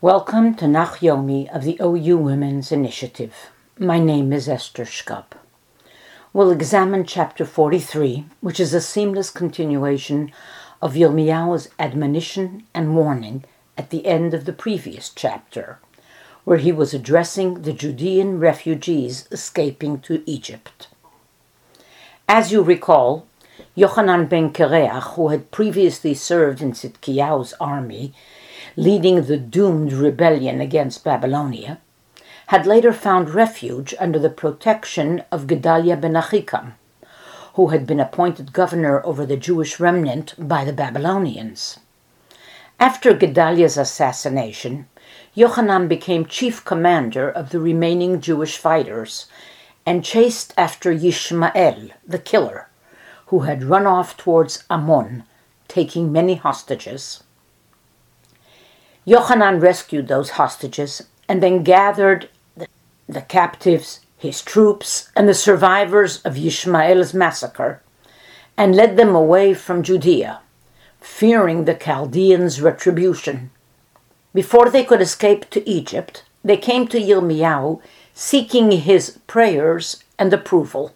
Welcome to Nach Yomi of the OU Women's Initiative. My name is Esther Schkup. We'll examine chapter 43, which is a seamless continuation of Yirmiyahu's admonition and warning at the end of the previous chapter, where he was addressing the Judean refugees escaping to Egypt. As you recall, Yochanan ben Kareach, who had previously served in Tzidkiyahu's army, leading the doomed rebellion against Babylonia, had later found refuge under the protection of Gedaliah ben Achikam, who had been appointed governor over the Jewish remnant by the Babylonians. After Gedaliah's assassination, Yochanan became chief commander of the remaining Jewish fighters and chased after Yishmael, the killer, who had run off towards Ammon, taking many hostages. Yochanan rescued those hostages and then gathered the captives, his troops, and the survivors of Yishmael's massacre and led them away from Judea, fearing the Chaldeans' retribution. Before they could escape to Egypt, they came to Yirmiyahu seeking his prayers and approval.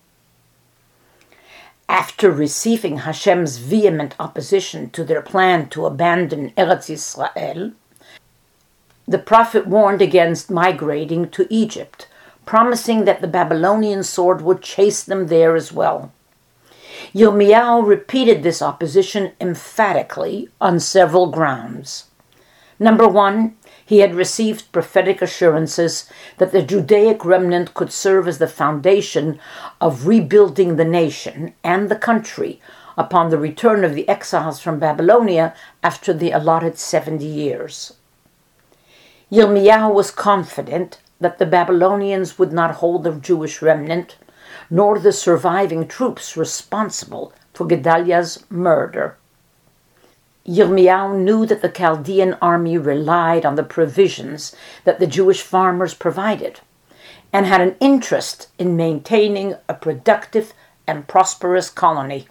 After receiving Hashem's vehement opposition to their plan to abandon Eretz Yisrael, the prophet warned against migrating to Egypt, promising that the Babylonian sword would chase them there as well. Yirmiyahu repeated this opposition emphatically on several grounds. Number one, he had received prophetic assurances that the Judaic remnant could serve as the foundation of rebuilding the nation and the country upon the return of the exiles from Babylonia after the allotted 70 years. Yirmiyahu was confident that the Babylonians would not hold the Jewish remnant, nor the surviving troops responsible for Gedaliah's murder. Yirmiyahu knew that the Chaldean army relied on the provisions that the Jewish farmers provided and had an interest in maintaining a productive and prosperous colony.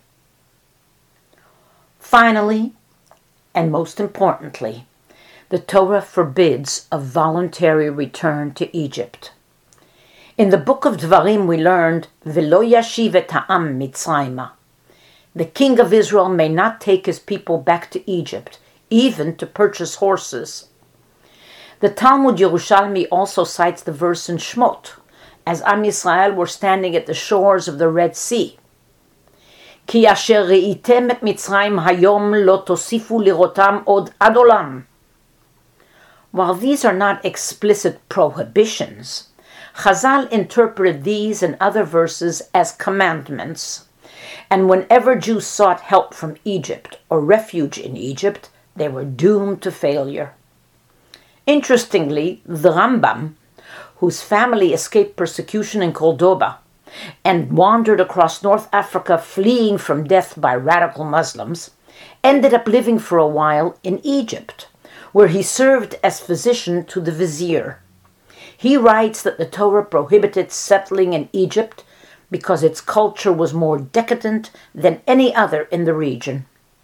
Finally, and most importantly, the Torah forbids a voluntary return to Egypt. In the book of Dvarim we learned, V'lo yashiv et ha'am Mitzrayma. The king of Israel may not take his people back to Egypt, even to purchase horses. The Talmud Yerushalmi also cites the verse in Shmot, as Am Yisrael were standing at the shores of the Red Sea. Ki asher reitem et Mitzrayim hayom lo tosifu lirotam od ad olam. While these are not explicit prohibitions, Chazal interpreted these and other verses as commandments, and whenever Jews sought help from Egypt or refuge in Egypt, they were doomed to failure. Interestingly, the Rambam, whose family escaped persecution in Cordoba and wandered across North Africa fleeing from death by radical Muslims, ended up living for a while in Egypt, where he served as physician to the vizier. He writes that the Torah prohibited settling in Egypt because its culture was more decadent than any other in the region.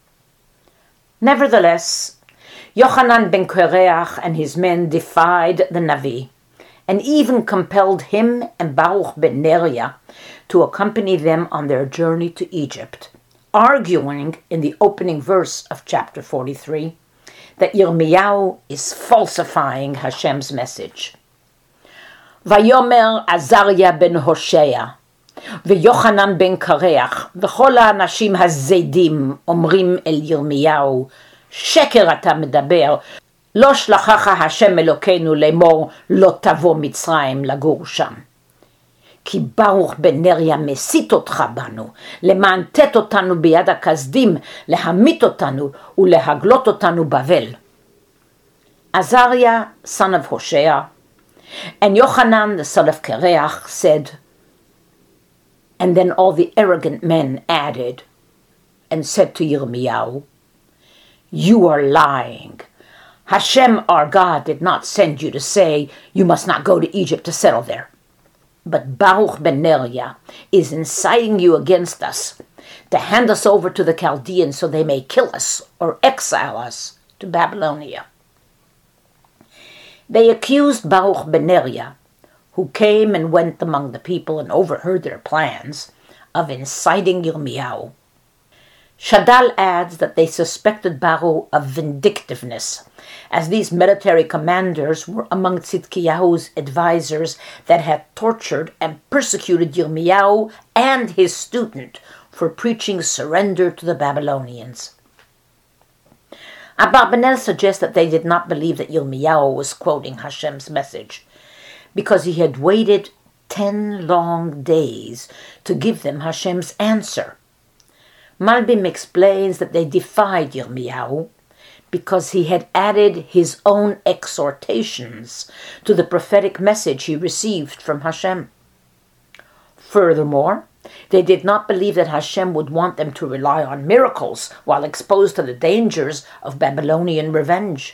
Nevertheless, Yochanan ben Kareach and his men defied the Navi, and even compelled him and Baruch ben Neriah to accompany them on their journey to Egypt, arguing in the opening verse of chapter 43 that Yirmiyahu is falsifying Hashem's message. Vayomer Azariah ben Hoshea ויוחנן בן קרח וכל האנשים הזדים אומרים אל ירמיהו, שקר אתה מדבר, לא שלחך השם אלוקינו לאמור לא תבוא מצרים לגור שם. כי ברוך בן נריה מסית אותך בנו, למענתת אותנו ביד הכסדים, להמית אותנו ולהגלות אותנו בבל. Azariah, son of Hoshea, and Yochanan, the son of Kareach, said, and then all the arrogant men added and said to Yirmiyahu, you are lying. Hashem, our God, did not send you to say, you must not go to Egypt to settle there. But Baruch ben Neriah is inciting you against us, to hand us over to the Chaldeans so they may kill us or exile us to Babylonia. They accused Baruch ben Neriah, who came and went among the people and overheard their plans, of inciting Yirmiyahu. Shadal adds that they suspected Baruch of vindictiveness, as these military commanders were among Tzidkiyahu's advisors that had tortured and persecuted Yirmiyahu and his student for preaching surrender to the Babylonians. Abarbanel suggests that they did not believe that Yirmiyahu was quoting Hashem's message, because he had waited 10 long days to give them Hashem's answer. Malbim explains that they defied Yirmiyahu because he had added his own exhortations to the prophetic message he received from Hashem. Furthermore, they did not believe that Hashem would want them to rely on miracles while exposed to the dangers of Babylonian revenge.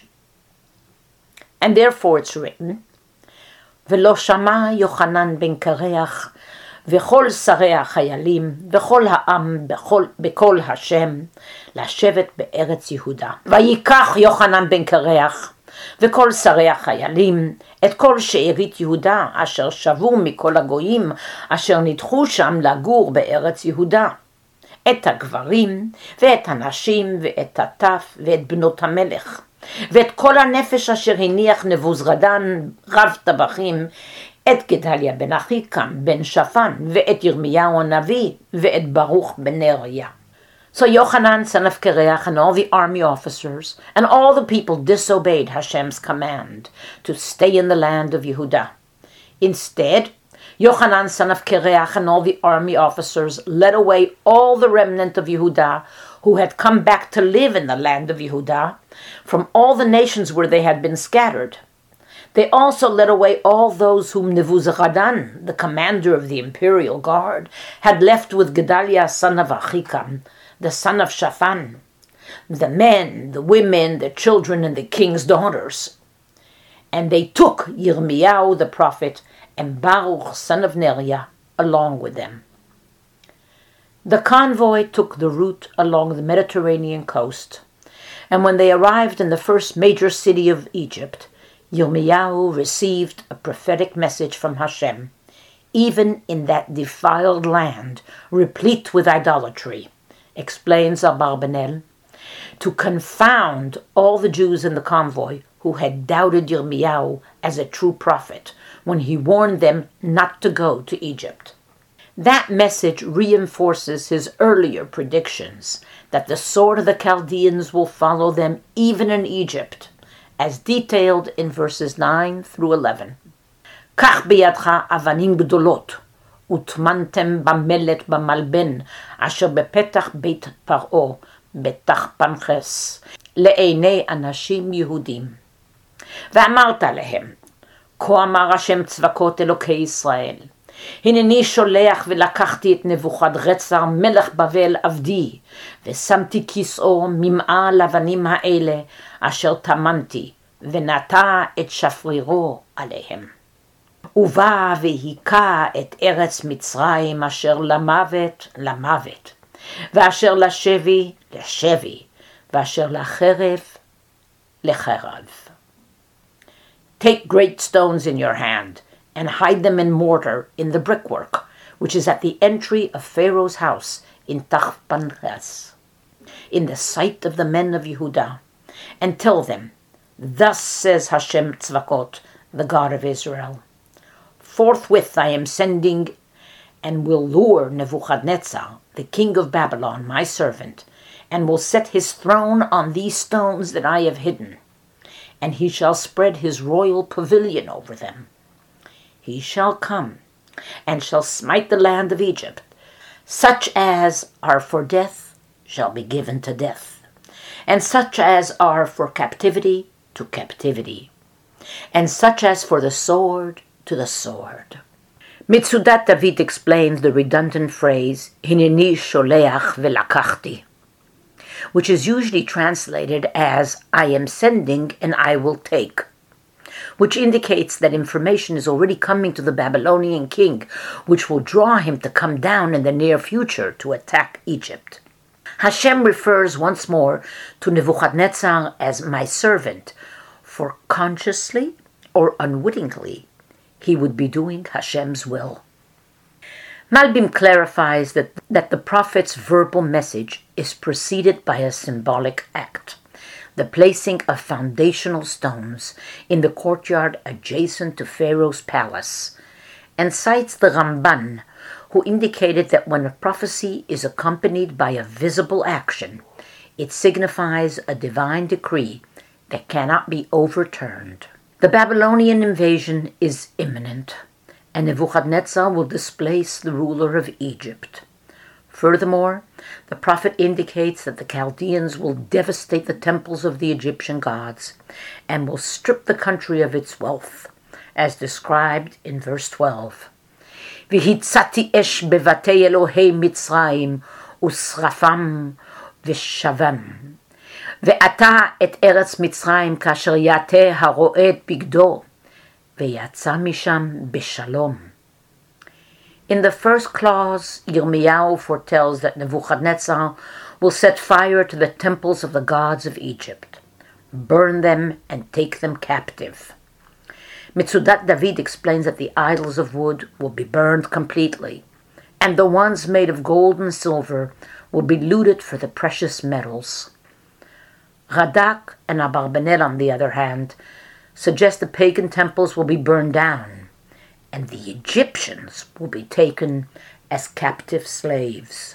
And therefore it's written, V'lo shama Yochanan ben Kareach וכל שרי החיילים, וכל העם, בקול השם, לשבת בארץ יהודה. ויקח יוחנן בן קרח, וכל שרי החיילים, את כל שארית יהודה, אשר שבו מכל הגויים, אשר נדחו שם לגור בארץ יהודה. את הגברים, ואת הנשים, ואת הטף, ואת בנות המלך. ואת כל הנפש אשר הניח נבוזרדן רב טבחים, את גדליה בן אחיקם, בן שפן, ואת ירמיהו הנביא, ואת ברוך בן נריה. So Yochanan, son of Kareach, and all the army officers, and all the people disobeyed Hashem's command to stay in the land of Yehudah. Instead, Yochanan, son of Kareach, and all the army officers led away all the remnant of Yehudah who had come back to live in the land of Yehudah from all the nations where they had been scattered. They also led away all those whom Nebuzaradan, the commander of the imperial guard, had left with Gedaliah, son of Achikam, the son of Shaphan, the men, the women, the children, and the king's daughters. And they took Yirmiyahu the prophet and Baruch, son of Neriah, along with them. The convoy took the route along the Mediterranean coast, and when they arrived in the first major city of Egypt, Yirmiyahu received a prophetic message from Hashem, even in that defiled land, replete with idolatry, explains Abarbanel, to confound all the Jews in the convoy who had doubted Yirmiyahu as a true prophet when he warned them not to go to Egypt. That message reinforces his earlier predictions that the sword of the Chaldeans will follow them even in Egypt, as detailed in verses 9 through 11. Kach biyadcha avanim gdolot, utmantem bamelet bamalben, asher bepetach beit paro, betach panches, le'einei anashim Yehudim. ואמרת להם, כה אמר השם צבקות אלוקי ישראל, הנני שולח ולקחתי את נבוכדרצר מלך בבל עבדי, ושמתי כיסאו ממעה לבנים האלה, אשר טמנתי, ונטע את שפרירו עליהם. ובא והיכה את ארץ מצרים, אשר למוות, למוות, ואשר לשבי, לשבי, ואשר לחרב, לחרב. Take great stones in your hand, and hide them in mortar in the brickwork, which is at the entry of Pharaoh's house in Tachpanches, in the sight of the men of Yehudah, and tell them, Thus says Hashem Tzvakot, the God of Israel, Forthwith I am sending and will lure Nebuchadnezzar, the king of Babylon, my servant, and will set his throne on these stones that I have hidden, and he shall spread his royal pavilion over them. He shall come, and shall smite the land of Egypt. Such as are for death shall be given to death, and such as are for captivity to captivity, and such as for the sword to the sword. Mitzudat David explains the redundant phrase, Hineni sholeach velakachti, which is usually translated as, I am sending and I will take, which indicates that information is already coming to the Babylonian king, which will draw him to come down in the near future to attack Egypt. Hashem refers once more to Nebuchadnezzar as my servant, for consciously or unwittingly, he would be doing Hashem's will. Malbim clarifies that the prophet's verbal message is preceded by a symbolic act, the placing of foundational stones in the courtyard adjacent to Pharaoh's palace, and cites the Ramban, who indicated that when a prophecy is accompanied by a visible action, it signifies a divine decree that cannot be overturned. The Babylonian invasion is imminent, and Nebuchadnezzar will displace the ruler of Egypt. Furthermore, the prophet indicates that the Chaldeans will devastate the temples of the Egyptian gods and will strip the country of its wealth, as described in verse 12. V'hitzati esh bevatei Elohei Mitzrayim usrafam v'shavam. Ve'ata et eretz Mitzrayim kasher yateh haro'eh et bigdo ve'yatza misham b'shalom. In the first clause, Yirmiyahu foretells that Nebuchadnezzar will set fire to the temples of the gods of Egypt, burn them, and take them captive. Mitzudat David explains that the idols of wood will be burned completely, and the ones made of gold and silver will be looted for the precious metals. Radak and Abarbanel, on the other hand, suggest the pagan temples will be burned down, and the Egyptians will be taken as captive slaves.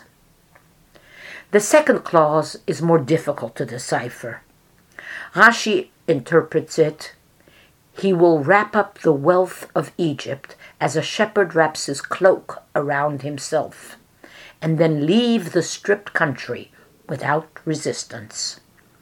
The second clause is more difficult to decipher. Rashi interprets it, "He will wrap up the wealth of Egypt as a shepherd wraps his cloak around himself, and then leave the stripped country without resistance."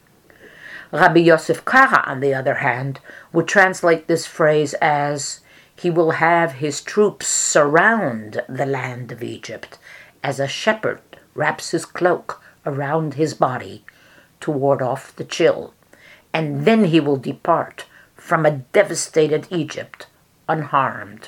Rabbi Yosef Kara, on the other hand, would translate this phrase as, "He will have his troops surround the land of Egypt as a shepherd wraps his cloak around his body to ward off the chill, and then he will depart from a devastated Egypt unharmed."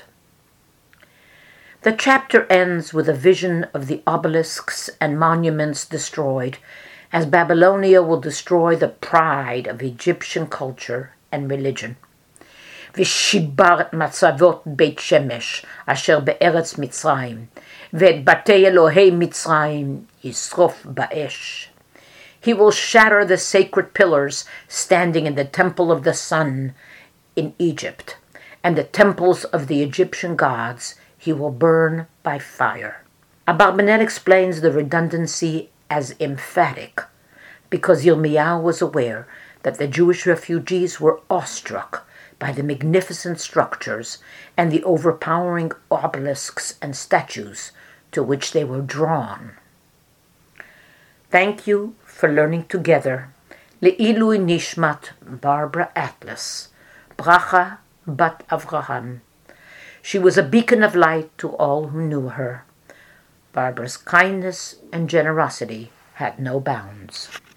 The chapter ends with a vision of the obelisks and monuments destroyed, as Babylonia will destroy the pride of Egyptian culture and religion. "V'shibar et matzavot Beit Shemesh asher be'eretz Mitzrayim, ve'et batei Elohei Mitzrayim yisrof ba'esh." He will shatter the sacred pillars standing in the temple of the sun in Egypt, and the temples of the Egyptian gods he will burn by fire. Abarbanel explains the redundancy as emphatic, because Yirmiyahu was aware that the Jewish refugees were awestruck by the magnificent structures and the overpowering obelisks and statues to which they were drawn. Thank you for learning together. Le'ilui Nishmat Barbara Atlas, Bracha Bat Avraham. She was a beacon of light to all who knew her. Barbara's kindness and generosity had no bounds.